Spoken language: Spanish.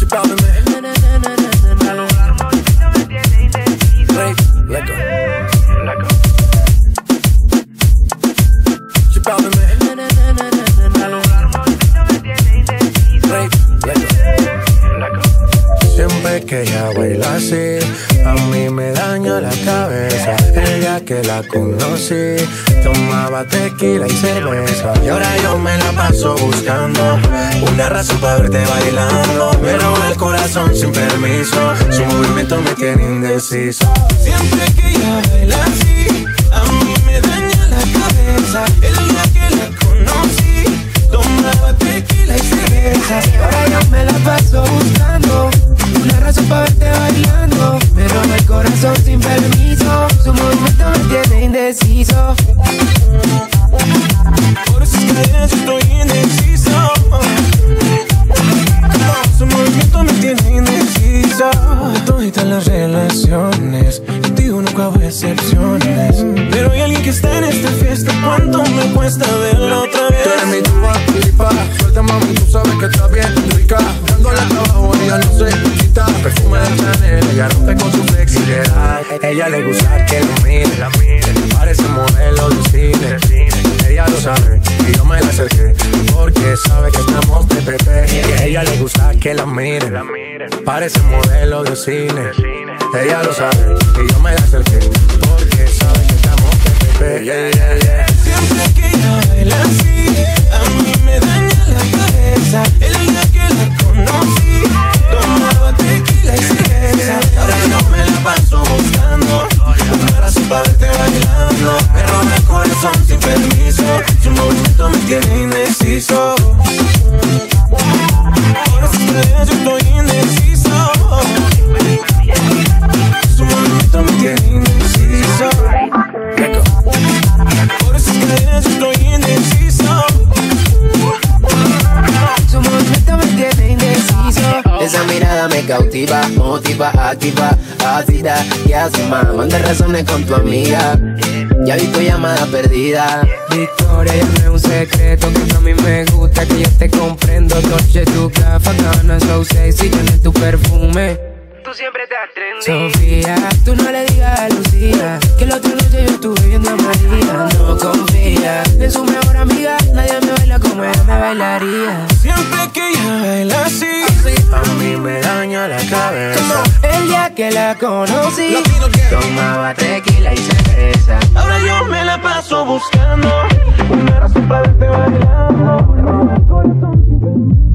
parle de mí. A lograr movimiento me tiene indeciso. Let go. She parle de mí. A lograr movimiento me tiene indeciso. Let go. Siempre que ella baila así, a mí me daña la cabeza. El día que la conocí, tomaba tequila y cerveza. Y ahora yo me la paso buscando una razón para verte bailando. Me roba el corazón sin permiso, su movimiento me tiene indeciso. Siempre que ella baila así, a mí me daña la cabeza. El día que la conocí, tomaba tequila y cerveza. Y ahora yo me la paso buscando una razón para verte bailando. Me roba el corazón sin permiso, su movimiento me tiene indeciso. Por esas cadenas yo estoy indeciso. Su movimiento me tiene indeciso. De todas las relaciones, contigo nunca hubo excepciones. Pero hay alguien que está en esta fiesta, ¿cuánto me cuesta verla otra vez? Tú eres mi tuba, flipa. Suelta mami, tú sabes que estás bien rica. Dándole trabajo, ella no se quita. Perfume de Chanel, ella rompe con su flexibilidad. Ella le gusta que lo mire, parece modelo de cine. Ella lo sabe y yo me la acerqué porque sabe que estamos PPP. Y a ella le gusta que la mire, parece modelo de cine. Ella lo sabe y yo me la acerqué porque sabe que estamos PPP. Siempre que ella baila así, a mí me daña la cabeza. El día que la conocí, tomaba tequila y cerveza. Ahora yo me la paso buscando una razón para verte bailando. Me roba el corazón sin permiso, su movimiento me tiene indeciso. Por esas cadenas yo estoy indeciso. Su movimiento me tiene indeciso. Por esas cadenas yo estoy indeciso. Su movimiento me tiene indeciso. Esa mirada me cautiva, motiva, activa, ácida y así más. Manda razones con tu amiga. Ya vi tu llamada perdida. Victoria, ya no es un secreto que a mí me gusta, que yo te comprendo. Dolce, tu gafa, gana, so sexy, tiene tu perfume. Tú siempre estás trendy. Sofía, tú no le digas a Lucía que la otra noche yo estuve viendo a María. No confía en su mejor amiga, nadie me baila como ella me bailaría. Siempre que ella baila así, a mí me daña la cabeza. El día que la conocí, tomaba tequila y cerveza. Ahora yo me la paso buscando una razón para verte bailando. Me roba el corazón sin permiso.